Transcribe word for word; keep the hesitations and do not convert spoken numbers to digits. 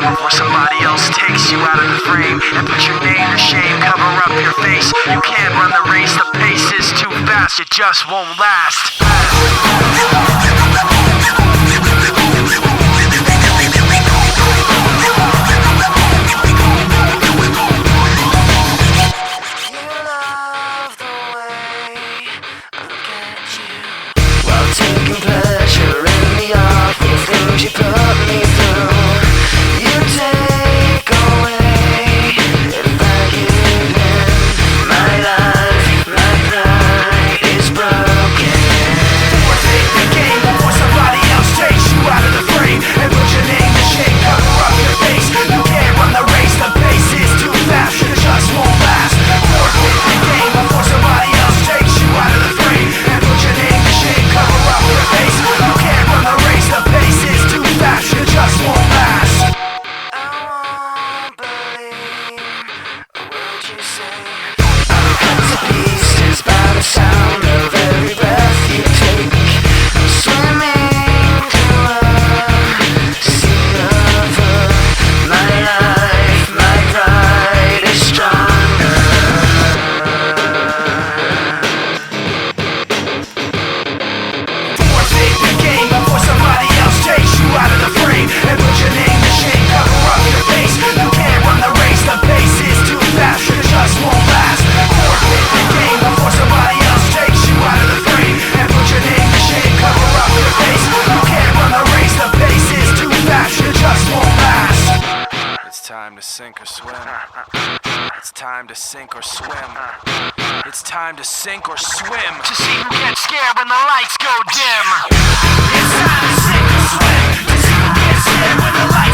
before somebody else takes you out of the frame and put your name to shame. Cover up your face. You can't run the race. The pace is too fast. It just won't last. Taking pleasure in the awful things you put me through. You take away if I give in. My life, my pride is broken. Forfeit the game before somebody else takes you out of the frame and put your name to shame. Cover up your face. You can't run the race. The pace is too fast. It just won't last. Forfeit the game before somebody else takes you out of the frame and put your name to shame. Cover up your face. You can't run the race. The pace is too fast. It just won't last. I won't believe a word you say. I'm cut to pieces by the sound of every breath you take. I'm swimming through a sea of hurt. My life, my pride is stronger. Forfeit the game before somebody else takes you out of the frame and put your name to shame. Cover up your face. You can't run the race. The pace is too fast. It just won't last. Forfeit the game before somebody else takes you out of the frame and put your name to shame. Cover up your face. You can't run the race. The pace is too fast. It just won't last. It's time to sink or swim. It's time to sink or swim. It's time to sink or swim to see who gets scared when the lights go dim. It's time to sink or swim to see who gets scared when the lights